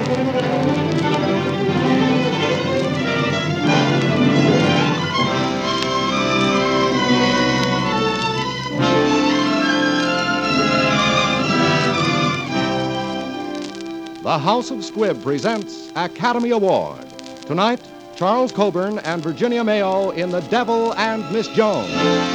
The House of Squibb presents Academy Award. Tonight, Charles Coburn and Virginia Mayo in The Devil and Miss Jones.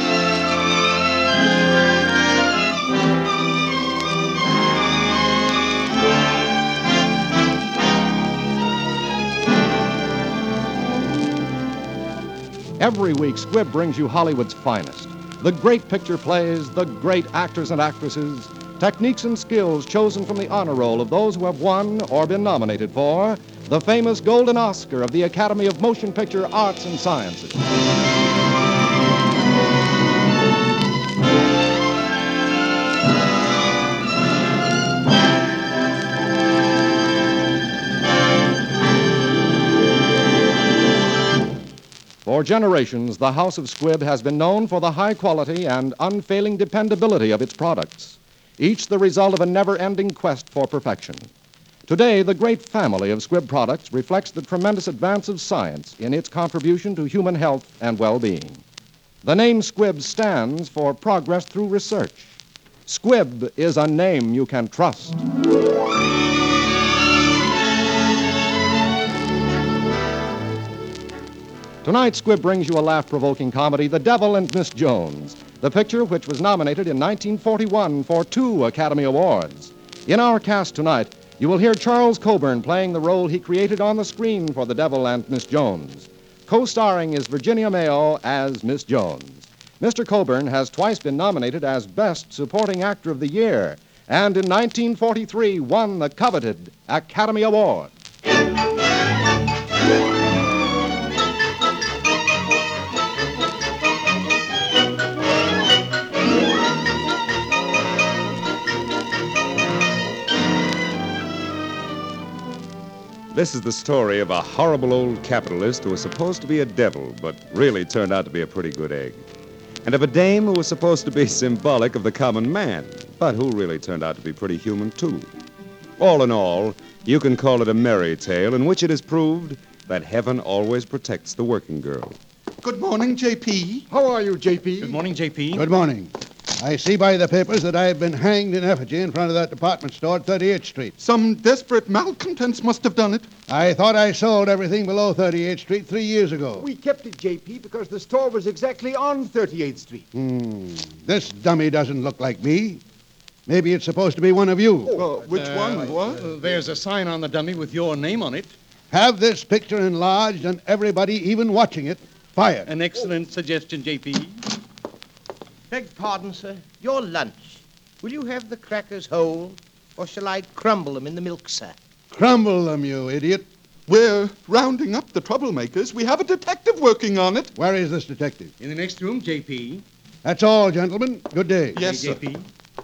Every week, Squibb brings you Hollywood's finest. The great picture plays, the great actors and actresses, techniques and skills chosen from the honor roll of those who have won or been nominated for the famous Golden Oscar of the Academy of Motion Picture Arts and Sciences. For generations, the House of Squibb has been known for the high quality and unfailing dependability of its products, each the result of a never-ending quest for perfection. Today, the great family of Squibb products reflects the tremendous advance of science in its contribution to human health and well-being. The name Squibb stands for progress through research. Squibb is a name you can trust. Tonight, Squibb brings you a laugh-provoking comedy, The Devil and Miss Jones, the picture which was nominated in 1941 for 2 Academy Awards. In our cast tonight, you will hear Charles Coburn playing the role he created on the screen for The Devil and Miss Jones. Co-starring is Virginia Mayo as Miss Jones. Mr. Coburn has twice been nominated as Best Supporting Actor of the Year, and in 1943 won the coveted Academy Award. This is the story of a horrible old capitalist who was supposed to be a devil, but really turned out to be a pretty good egg. And of a dame who was supposed to be symbolic of the common man, but who really turned out to be pretty human, too. All in all, you can call it a merry tale in which it is proved that heaven always protects the working girl. Good morning, J.P. How are you, J.P.? Good morning, J.P. Good morning. I see by the papers that I've been hanged in effigy in front of that department store at 38th Street. Some desperate malcontents must have done it. I thought I sold everything below 38th Street 3 years ago. We kept it, J.P., because the store was exactly on 38th Street. This dummy doesn't look like me. Maybe it's supposed to be one of you. Which one? What? There's a sign on the dummy with your name on it. Have this picture enlarged and everybody, even watching it, fired. An excellent suggestion, J.P. Beg pardon, sir. Your lunch. Will you have the crackers whole, or shall I crumble them in the milk, sir? Crumble them, you idiot. We're rounding up the troublemakers. We have a detective working on it. Where is this detective? In the next room, J.P. That's all, gentlemen. Good day. Yes, sir. J.P.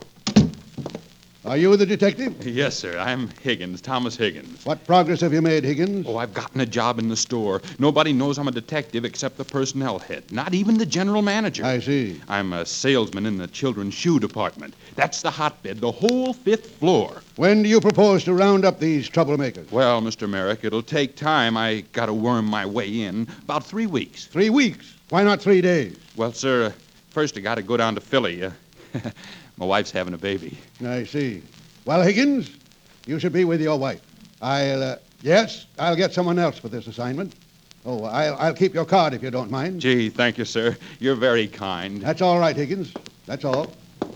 Are you the detective? Yes, sir. I'm Higgins, Thomas Higgins. What progress have you made, Higgins? Oh, I've gotten a job in the store. Nobody knows I'm a detective except the personnel head, not even the general manager. I see. I'm a salesman in the children's shoe department. That's the hotbed, the whole 5th floor. When do you propose to round up these troublemakers? Well, Mr. Merrick, it'll take time. I gotta worm my way in. About 3 weeks. 3 weeks. Why not 3 days? Well, sir, first I gotta go down to Philly. My wife's having a baby. I see. Well, Higgins, you should be with your wife. Yes, I'll get someone else for this assignment. Oh, I'll keep your card if you don't mind. Gee, thank you, sir. You're very kind. That's all right, Higgins. That's all.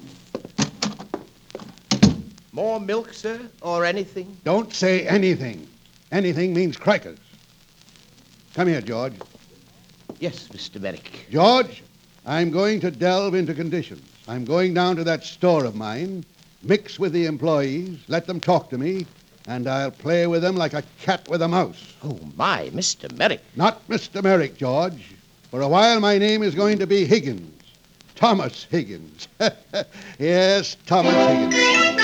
More milk, sir, or anything? Don't say anything. Anything means crackers. Come here, George. Yes, Mr. Merrick. George, I'm going to delve into conditions. I'm going down to that store of mine, mix with the employees, let them talk to me, and I'll play with them like a cat with a mouse. Oh, my, Mr. Merrick. Not Mr. Merrick, George. For a while, my name is going to be Higgins. Thomas Higgins. Yes, Thomas Higgins.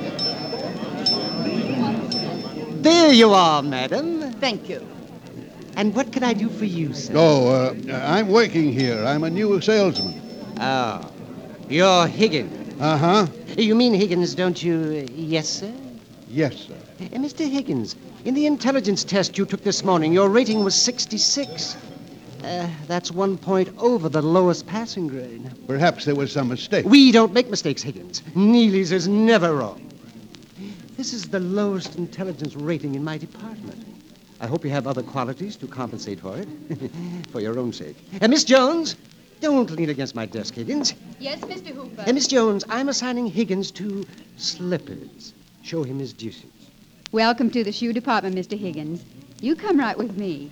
There you are, madam. Thank you. And what can I do for you, sir? Oh, I'm working here. I'm a new salesman. Oh, you're Higgins. Uh-huh. You mean Higgins, don't you? Yes, sir? Yes, sir. Mr. Higgins, in the intelligence test you took this morning, your rating was 66. That's 1 point over the lowest passing grade. Perhaps there was some mistake. We don't make mistakes, Higgins. Neely's is never wrong. This is the lowest intelligence rating in my department. I hope you have other qualities to compensate for it. For your own sake. Miss Jones, don't lean against my desk, Higgins. Yes, Mr. Hooper. Miss Jones, I'm assigning Higgins to slippers. Show him his duties. Welcome to the shoe department, Mr. Higgins. You come right with me.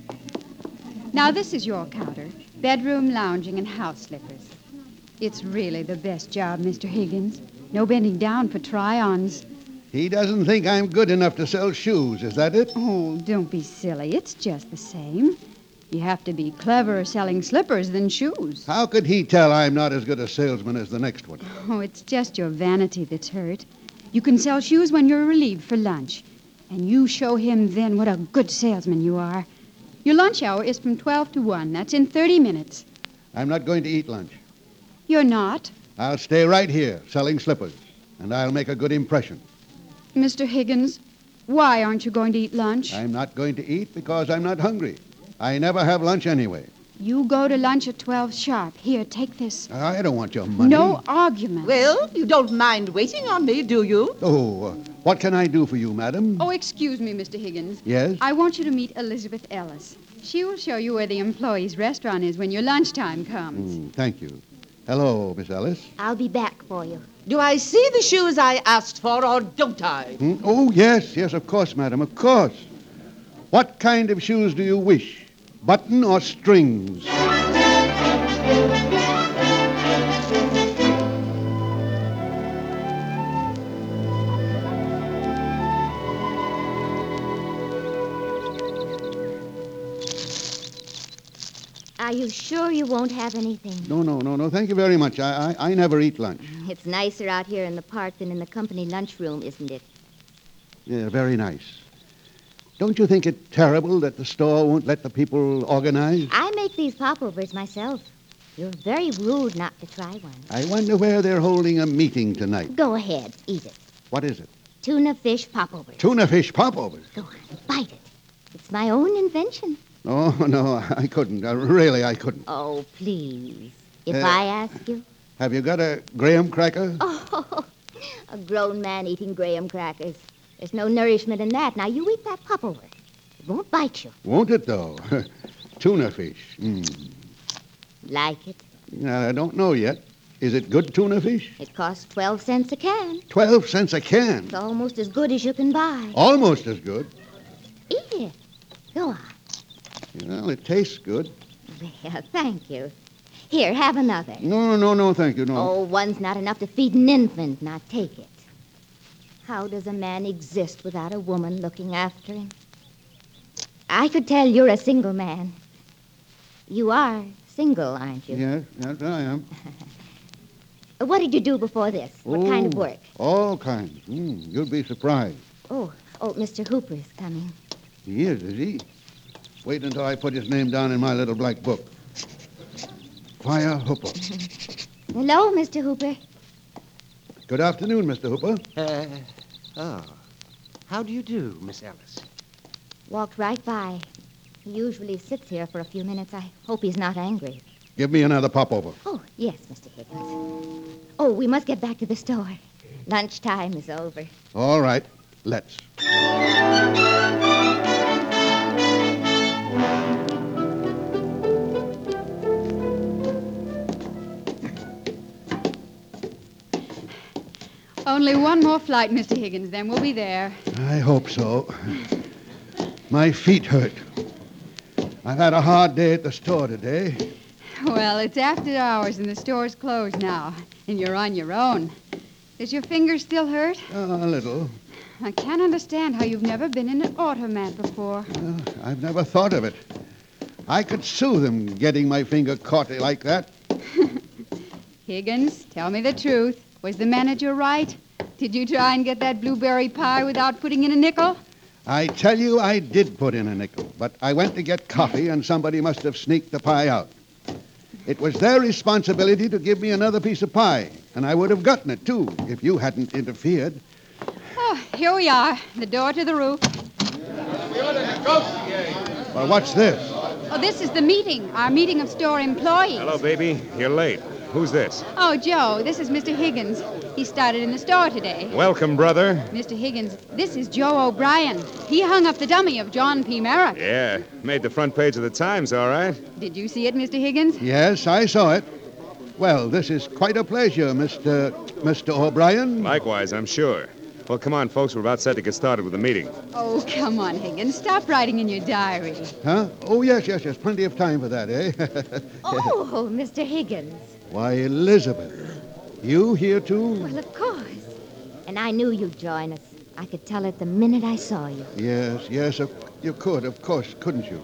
Now, this is your counter. Bedroom, lounging, and house slippers. It's really the best job, Mr. Higgins. No bending down for try-ons. He doesn't think I'm good enough to sell shoes, is that it? Oh, don't be silly. It's just the same. You have to be cleverer selling slippers than shoes. How could he tell I'm not as good a salesman as the next one? Oh, it's just your vanity that's hurt. You can sell shoes when you're relieved for lunch. And you show him then what a good salesman you are. Your lunch hour is from 12 to 1. That's in 30 minutes. I'm not going to eat lunch. You're not? I'll stay right here selling slippers, and I'll make a good impression. Mr. Higgins, why aren't you going to eat lunch? I'm not going to eat because I'm not hungry. I never have lunch anyway. You go to lunch at 12 sharp. Here, take this. I don't want your money. No argument. Well, you don't mind waiting on me, do you? Oh, what can I do for you, madam? Oh, excuse me, Mr. Higgins. Yes? I want you to meet Elizabeth Ellis. She will show you where the employees' restaurant is when your lunchtime comes. Thank you. Hello, Miss Ellis. I'll be back for you. Do I see the shoes I asked for, or don't I? Oh, yes, of course, madam, of course. What kind of shoes do you wish? Button or strings? Are you sure you won't have anything? No. Thank you very much. I never eat lunch. It's nicer out here in the park than in the company lunchroom, isn't it? Yeah, very nice. Don't you think it terrible that the store won't let the people organize? I make these popovers myself. You're very rude not to try one. I wonder where they're holding a meeting tonight. Go ahead, eat it. What is it? Tuna fish popovers. Tuna fish popovers? Go on, bite it. It's my own invention. Oh, no, I couldn't. Really, I couldn't. Oh, please. If I ask you? Have you got a graham cracker? Oh, a grown man eating graham crackers. There's no nourishment in that. Now, you eat that popover. It won't bite you. Won't it, though? Tuna fish. Like it? I don't know yet. Is it good tuna fish? It costs 12 cents a can. 12 cents a can? It's almost as good as you can buy. Almost as good? Eat it. Go on. Well, it tastes good. There, thank you. Here, have another. No, thank you, no. Oh, one's not enough to feed an infant. Now, take it. How does a man exist without a woman looking after him? I could tell you're a single man. You are single, aren't you? Yes, I am. What did you do before this? What kind of work? All kinds. You'll be surprised. Oh, Mr. Hooper is coming. He is he? Wait until I put his name down in my little black book. Squire Hooper. Hello, Mr. Hooper. Good afternoon, Mr. Hooper. How do you do, Miss Ellis? Walked right by. He usually sits here for a few minutes. I hope he's not angry. Give me another popover. Oh, yes, Mr. Higgins. Oh, we must get back to the store. Lunchtime is over. All right, let's. Only one more flight, Mr. Higgins, then we'll be there. I hope so. My feet hurt. I've had a hard day at the store today. Well, it's after hours and the store's closed now, and you're on your own. Does your finger still hurt? A little. I can't understand how you've never been in an automat before. I've never thought of it. I could sue them getting my finger caught like that. Higgins, tell me the truth. Was the manager right? Did you try and get that blueberry pie without putting in a nickel? I tell you, I did put in a nickel, but I went to get coffee and somebody must have sneaked the pie out. It was their responsibility to give me another piece of pie, and I would have gotten it, too, if you hadn't interfered. Oh, here we are, the door to the roof. Well, what's this? Oh, this is the meeting, our meeting of store employees. Hello, baby. You're late. Who's this? Oh, Joe, this is Mr. Higgins. He started in the store today. Welcome, brother. Mr. Higgins, this is Joe O'Brien. He hung up the dummy of John P. Merrick. Yeah, made the front page of the Times, all right. Did you see it, Mr. Higgins? Yes, I saw it. Well, this is quite a pleasure, Mr. O'Brien. Likewise, I'm sure. Well, come on, folks. We're about set to get started with the meeting. Oh, come on, Higgins. Stop writing in your diary. Huh? Oh, yes. Plenty of time for that, eh? Oh, Mr. Higgins. Why, Elizabeth, you here, too? Well, of course. And I knew you'd join us. I could tell it the minute I saw you. Yes, you could, of course, couldn't you?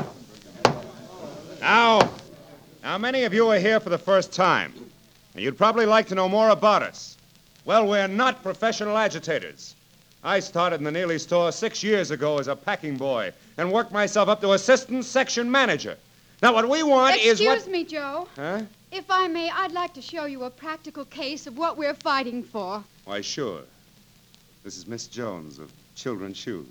Now, many of you are here for the first time, and you'd probably like to know more about us. Well, we're not professional agitators. I started in the Neely store 6 years ago as a packing boy and worked myself up to assistant section manager. Now, what we want is what... Excuse me, Joe. Huh? If I may, I'd like to show you a practical case of what we're fighting for. Why, sure. This is Miss Jones of Children's Shoes.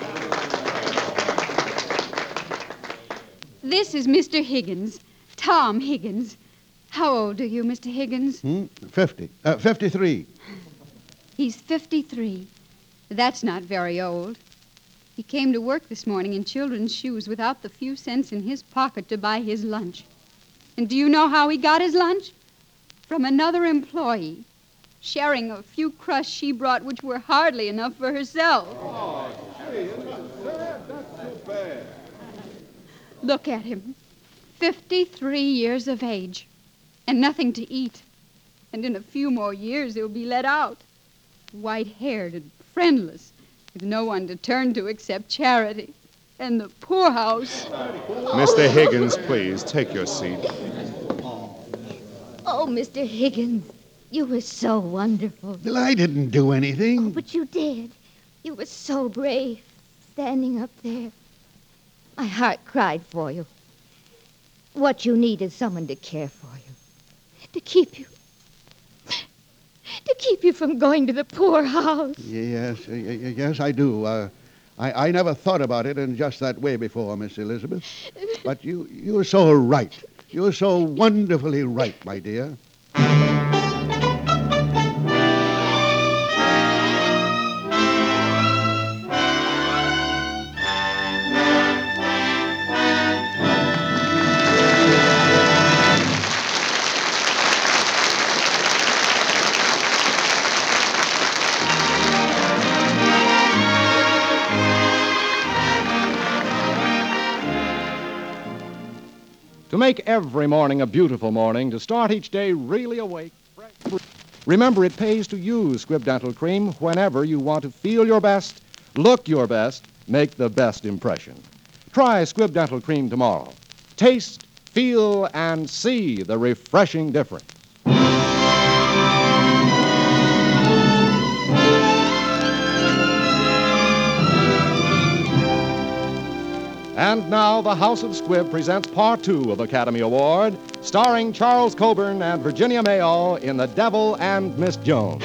This is Mr. Higgins, Tom Higgins. How old are you, Mr. Higgins? 53. He's 53. That's not very old. He came to work this morning in children's shoes without the few cents in his pocket to buy his lunch. And do you know how he got his lunch? From another employee, sharing a few crusts she brought, which were hardly enough for herself. Oh, gee, that's too bad. Look at him. 53 years of age. And nothing to eat. And in a few more years, he'll be let out. White-haired and friendless, with no one to turn to except charity. And the poorhouse. Mr. Higgins, please, take your seat. Oh, Mr. Higgins, you were so wonderful. Well, I didn't do anything. Oh, but you did. You were so brave, standing up there. My heart cried for you. What you need is someone to care for you. To keep you from going to the poorhouse. Yes, I do. I never thought about it in just that way before, Miss Elizabeth. But you're so right. You're so wonderfully right, my dear. To make every morning a beautiful morning, to start each day really awake, fresh. Remember, it pays to use Squibb Dental Cream whenever you want to feel your best, look your best, make the best impression. Try Squibb Dental Cream tomorrow. Taste, feel, and see the refreshing difference. And now, the House of Squibb presents Part 2 of Academy Award, starring Charles Coburn and Virginia Mayo in The Devil and Miss Jones.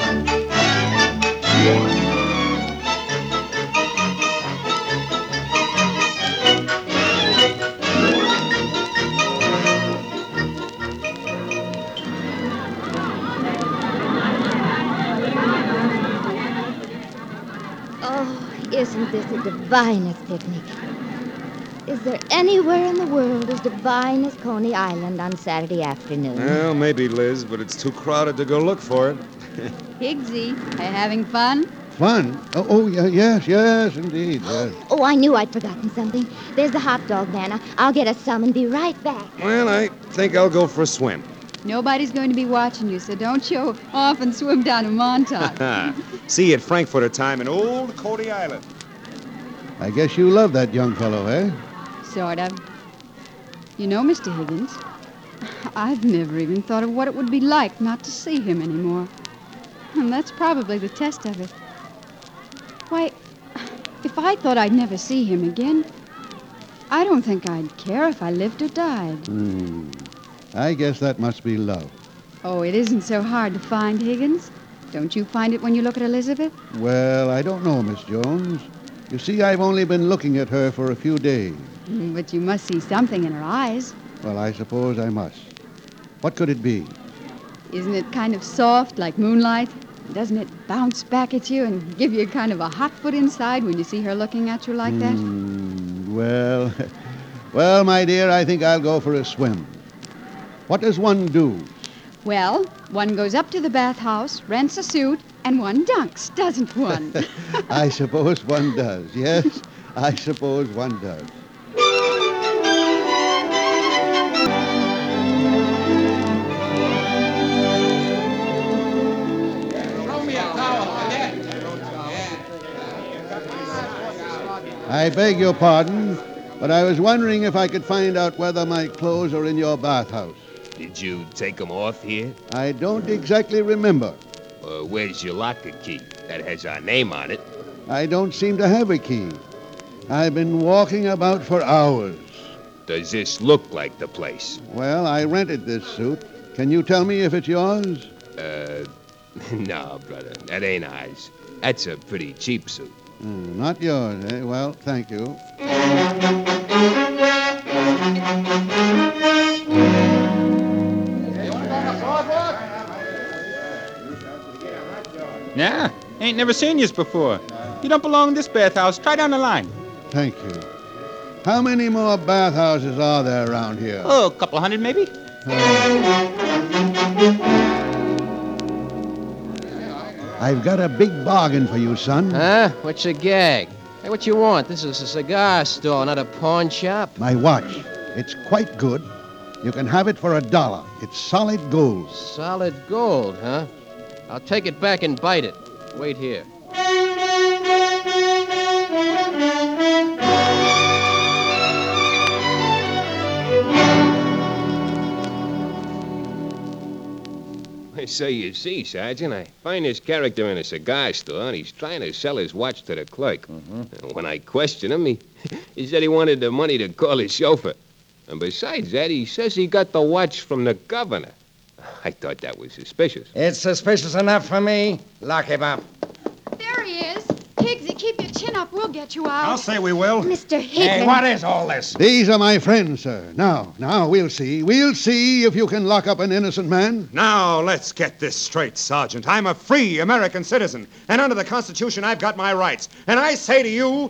Oh, isn't this the divinest picnic? Is there anywhere in the world as divine as Coney Island on Saturday afternoon? Well, maybe, Liz, but it's too crowded to go look for it. Higgsy, are you having fun? Fun? Yes, indeed, yes. Oh, I knew I'd forgotten something. There's the hot dog man. I'll get us some and be right back. Well, I think I'll go for a swim. Nobody's going to be watching you, so don't show off and swim down to Montauk. See you at Frankfurter time in old Coney Island. I guess you love that young fellow, eh? Sort of. You know, Mr. Higgins, I've never even thought of what it would be like not to see him anymore. And that's probably the test of it. Why, if I thought I'd never see him again. I don't think I'd care if I lived or died. I guess that must be love. Oh, it isn't so hard to find, Higgins. Don't you find it when you look at Elizabeth? Well, I don't know, Miss Jones. You see, I've only been looking at her for a few days. But you must see something in her eyes. Well, I suppose I must. What could it be? Isn't it kind of soft, like moonlight? Doesn't it bounce back at you and give you kind of a hot foot inside when you see her looking at you like that? Well, my dear, I think I'll go for a swim. What does one do? Well, one goes up to the bathhouse, rents a suit, and one dunks, doesn't one? I suppose one does. Yes, I suppose one does. I beg your pardon, but I was wondering if I could find out whether my clothes are in your bathhouse. Did you take them off here? I don't exactly remember. Where's your locker key? That has our name on it. I don't seem to have a key. I've been walking about for hours. Does this look like the place? Well, I rented this suit. Can you tell me if it's yours? No, brother. That ain't ours. That's a pretty cheap suit. Not yours, eh? Well, thank you. Nah, ain't never seen yous before. You don't belong in this bathhouse. Try down the line. Thank you. How many more bathhouses are there around here? Oh, a couple hundred maybe. I've got a big bargain for you, son. Huh? What's your gag? Hey, what you want? This is a cigar store, not a pawn shop. My watch. It's quite good. You can have it for $1. It's solid gold. Solid gold, huh? I'll take it back and bite it. Wait here. So you see, Sergeant, I find this character in a cigar store, and he's trying to sell his watch to the clerk. When I question him, he said he wanted the money to call his chauffeur. And besides that, he says he got the watch from the governor. I thought that was suspicious. It's suspicious enough for me. Lock him up. There he is. Higgsy, keep your chin up. We'll get you out. I'll say we will. Mr. Higgins. Hey, what is all this? These are my friends, sir. Now, we'll see. We'll see if you can lock up an innocent man. Now, let's get this straight, Sergeant. I'm a free American citizen, and under the Constitution, I've got my rights. And I say to you...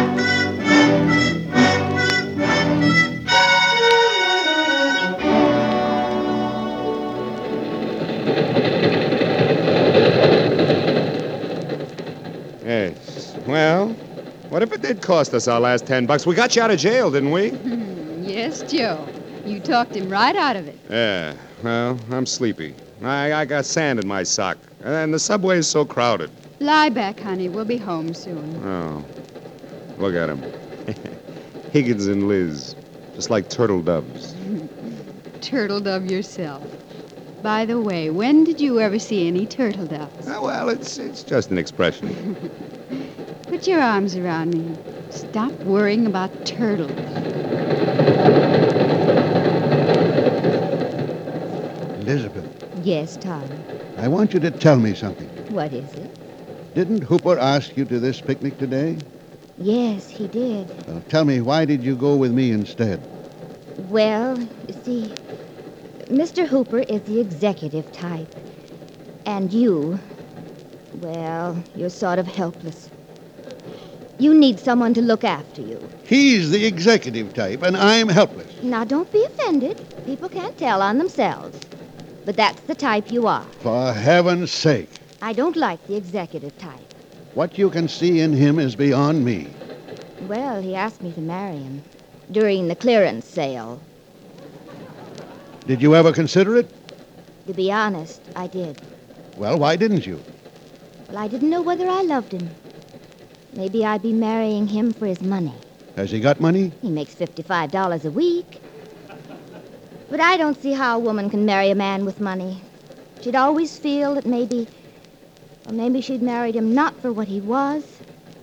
Yes. Well, what if it did cost us our last $10? We got you out of jail, didn't we? Yes, Joe. You talked him right out of it. Yeah. Well, I'm sleepy. I got sand in my sock, and the subway is so crowded. Lie back, honey. We'll be home soon. Oh. Look at him. Higgins and Liz. Just like turtle doves. Turtle dove yourself. By the way, when did you ever see any turtle doves? Well, it's just an expression. Put your arms around me. Stop worrying about turtles. Elizabeth, Yes, Tom. I want you to tell me something. What is it? Didn't Hooper ask you to this picnic today? Yes, he did. Well, tell me, why did you go with me instead? Well, you see, Mr. Hooper is the executive type. And you, well, you're sort of helpless. You need someone to look after you. He's the executive type, and I'm helpless. Now, don't be offended. People can't tell on themselves. But that's the type you are. For heaven's sake. I don't like the executive type. What you can see in him is beyond me. Well, he asked me to marry him during the clearance sale. Did you ever consider it? To be honest, I did. Well, why didn't you? Well, I didn't know whether I loved him. Maybe I'd be marrying him for his money. Has he got money? He makes $55 a week. But I don't see how a woman can marry a man with money. She'd always feel that maybe she'd married him not for what he was,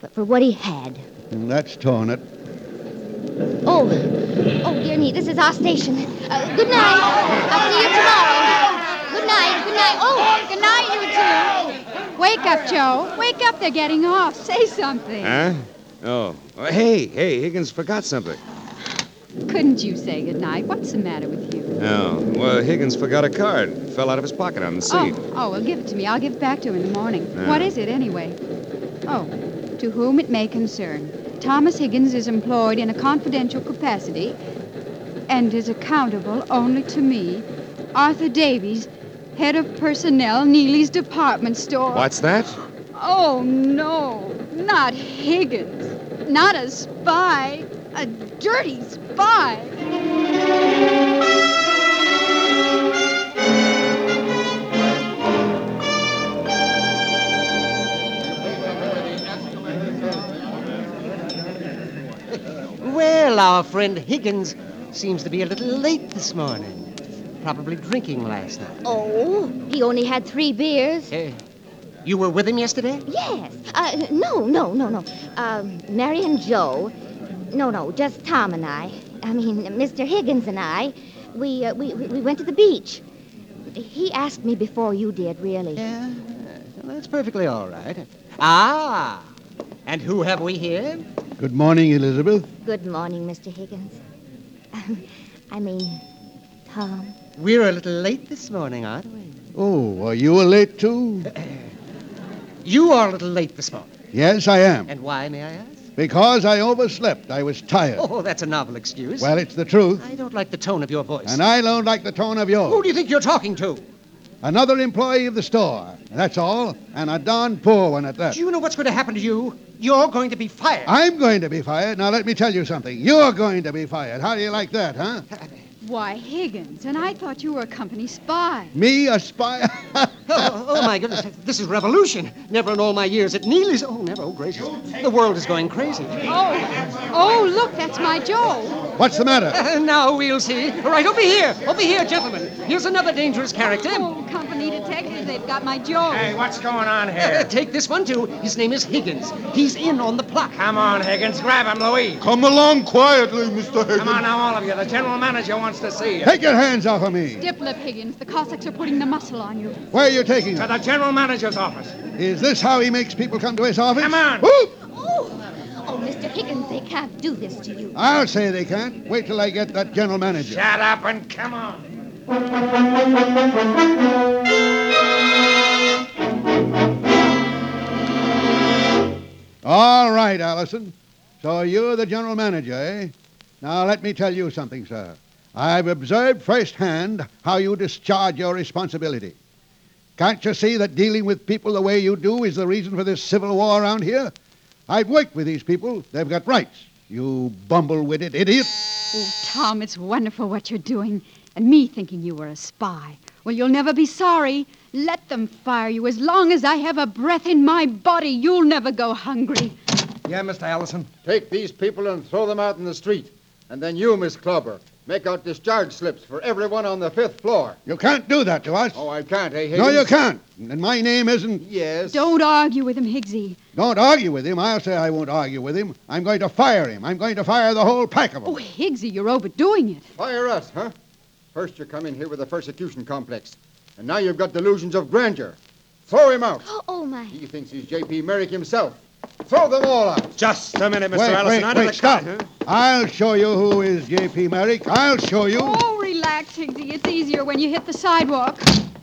but for what he had. That's torn it. Oh, dear me, this is our station. Good night. I'll see you tomorrow. Good night, good night. Oh, good night, you two. Wake up, Joe. Wake up, they're getting off. Say something. Huh? Oh. Hey, Higgins forgot something. Couldn't you say good night? What's the matter with you? Oh, well, Higgins forgot a card. It fell out of his pocket on the seat. Well, give it to me. I'll give it back to him in the morning. Yeah. What is it, anyway? Oh, to whom it may concern. Thomas Higgins is employed in a confidential capacity and is accountable only to me, Arthur Davies, head of personnel, Neely's department store. What's that? Oh, no, not Higgins. Not a spy. A dirty spy. Well, our friend Higgins seems to be a little late this morning. Probably drinking last night. Oh, he only had 3 beers. You were with him yesterday? Yes. No. Mary and Joe. No, just Tom and I. I mean, Mr. Higgins and I. We went to the beach. He asked me before you did, really. Yeah, well, that's perfectly all right. Ah, and who have we here? Good morning, Elizabeth. Good morning, Mr. Higgins. I mean, Tom. We're a little late this morning, aren't we? Oh, are you late, too? You are a little late this morning. Yes, I am. And why, may I ask? Because I overslept. I was tired. Oh, that's a novel excuse. Well, it's the truth. I don't like the tone of your voice. And I don't like the tone of yours. Who do you think you're talking to? Another employee of the store. That's all. And a darn poor one at that. Do you know what's going to happen to you? You're going to be fired. I'm going to be fired. Now, let me tell you something. You're going to be fired. How do you like that, huh? Why, Higgins, and I thought you were a company spy. Me, a spy? oh, my goodness. This is revolution. Never in all my years at Neely's. Oh, never. Oh, gracious. The world is going crazy. Oh, look, that's my Joe. What's the matter? Now we'll see. Right, over here, gentlemen. Here's another dangerous character. Oh, company detectives, they've got my Joe. Hey, what's going on here? Take this one, too. His name is Higgins. He's in on the plot. Come on, Higgins. Grab him, Louise. Come along quietly, Mr. Higgins. Come on now, all of you. The general manager wants to see you. Take your hands off of me. Dip-lip, Higgins. The Cossacks are putting the muscle on you. Where are you taking To him? the general manager's office. Is this how he makes people come to his office? Come on. Ooh! Oh, Mr. Higgins, they can't do this to you. I'll say they can't. Wait till I get that general manager. Shut up and come on. All right, Allison. So you're the general manager, eh? Now, let me tell you something, sir. I've observed firsthand how you discharge your responsibility. Can't you see that dealing with people the way you do is the reason for this civil war around here? I've worked with these people. They've got rights. You bumble-witted idiot. Oh, Tom, it's wonderful what you're doing. And me thinking you were a spy. Well, you'll never be sorry. Let them fire you. As long as I have a breath in my body, you'll never go hungry. Yeah, Mr. Allison. Take these people and throw them out in the street. And then you, Miss Clubber, make out discharge slips for everyone on the 5th floor. You can't do that to us. Oh, I can't, eh, Higgins? No, you can't. And my name isn't... Yes. Don't argue with him, Higgsy. Don't argue with him. I'll say I won't argue with him. I'm going to fire him. I'm going to fire the whole pack of them. Oh, Higgsy, you're overdoing it. Fire us, huh? First you come in here with a persecution complex. And now you've got delusions of grandeur. Throw him out. Oh, my. He thinks he's J.P. Merrick himself. Throw them all out. Just a minute, Mr. Wait, Allison. wait, stop. I'll show you who is J.P. Merrick. I'll show you. Oh, relax, Higgsy. It's easier when you hit the sidewalk.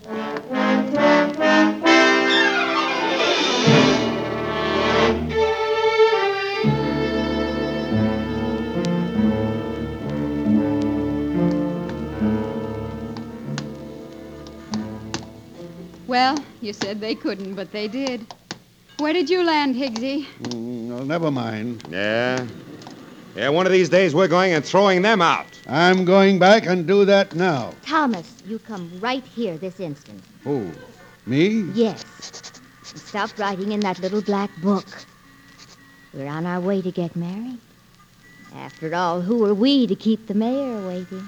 Well, you said they couldn't, but they did. Where did you land, Higgsy? Well, never mind. Yeah, one of these days we're going and throwing them out. I'm going back and do that now. Thomas, you come right here this instant. Who? Me? Yes. Stop writing in that little black book. We're on our way to get married. After all, who are we to keep the mayor waiting?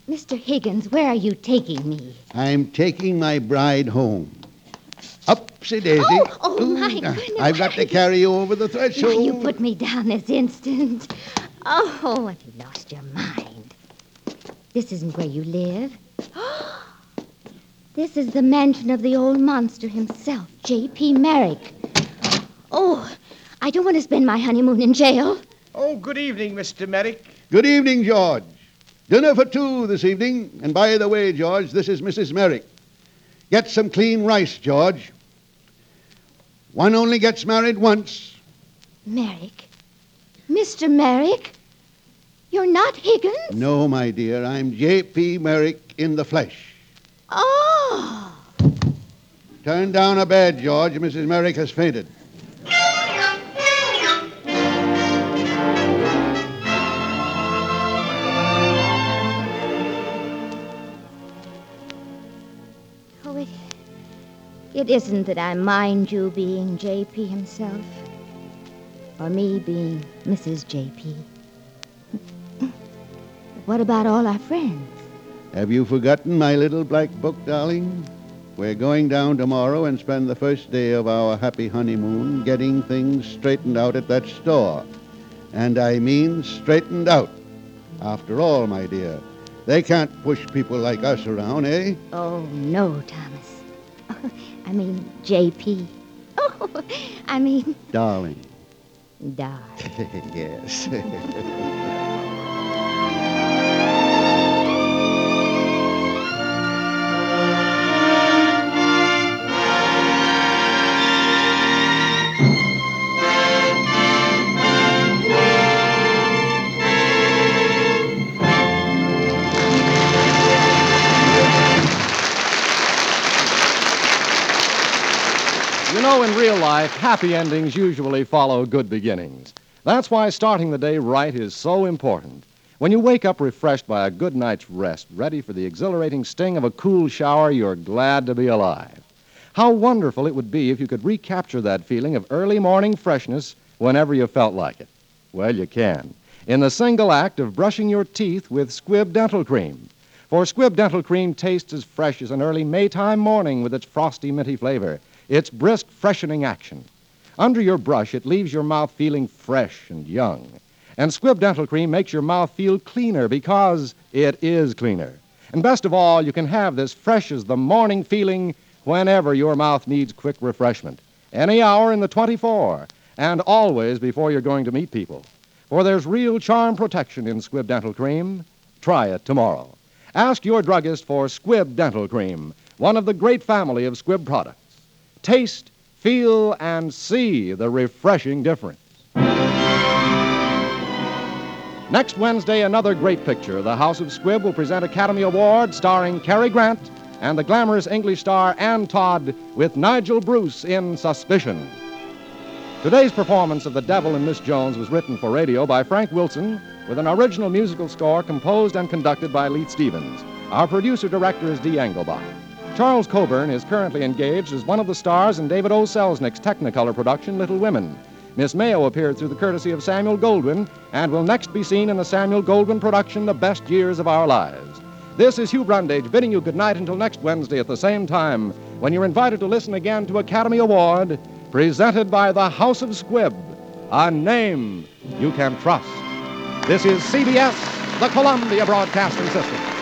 Mr. Higgins, where are you taking me? I'm taking my bride home. Upsy daisy. Oh, my goodness. I've got to carry you over the threshold. Now, you put me down this instant. Oh, have you lost your mind? This isn't where you live. This is the mansion of the old monster himself, J.P. Merrick. Oh, I don't want to spend my honeymoon in jail. Oh, good evening, Mr. Merrick. Good evening, George. Dinner for two this evening. And by the way, George, this is Mrs. Merrick. Get some clean rice, George. One only gets married once. Merrick? Mr. Merrick? You're not Higgins? No, my dear. I'm J.P. Merrick in the flesh. Oh! Turn down a bed, George. Mrs. Merrick has fainted. It isn't that I mind you being J.P. himself, or me being Mrs. J.P. But what about all our friends? Have you forgotten my little black book, darling? We're going down tomorrow and spend the first day of our happy honeymoon getting things straightened out at that store. And I mean straightened out. After all, my dear, they can't push people like us around, eh? Oh, no, Thomas. I mean, J.P. Oh, I mean... Darling. Darling. Yes. You know, in real life, happy endings usually follow good beginnings. That's why starting the day right is so important. When you wake up refreshed by a good night's rest, ready for the exhilarating sting of a cool shower, you're glad to be alive. How wonderful it would be if you could recapture that feeling of early morning freshness whenever you felt like it. Well, you can, in the single act of brushing your teeth with Squibb Dental Cream. For Squibb Dental Cream tastes as fresh as an early Maytime morning with its frosty, minty flavor. Its brisk, freshening action. Under your brush, it leaves your mouth feeling fresh and young. And Squibb Dental Cream makes your mouth feel cleaner because it is cleaner. And best of all, you can have this fresh as the morning feeling whenever your mouth needs quick refreshment. Any hour in the 24, and always before you're going to meet people. For there's real charm protection in Squibb Dental Cream. Try it tomorrow. Ask your druggist for Squibb Dental Cream, one of the great family of Squibb products. Taste, feel, and see the refreshing difference. Next Wednesday, another great picture. The House of Squibb will present Academy Award starring Cary Grant and the glamorous English star Ann Todd with Nigel Bruce in Suspicion. Today's performance of The Devil and Miss Jones was written for radio by Frank Wilson with an original musical score composed and conducted by Leith Stevens. Our producer-director is Dee Engelbach. Charles Coburn is currently engaged as one of the stars in David O. Selznick's Technicolor production, Little Women. Miss Mayo appeared through the courtesy of Samuel Goldwyn and will next be seen in the Samuel Goldwyn production, The Best Years of Our Lives. This is Hugh Brundage bidding you good night until next Wednesday at the same time, when you're invited to listen again to Academy Award, presented by the House of Squibb, a name you can trust. This is CBS, the Columbia Broadcasting System.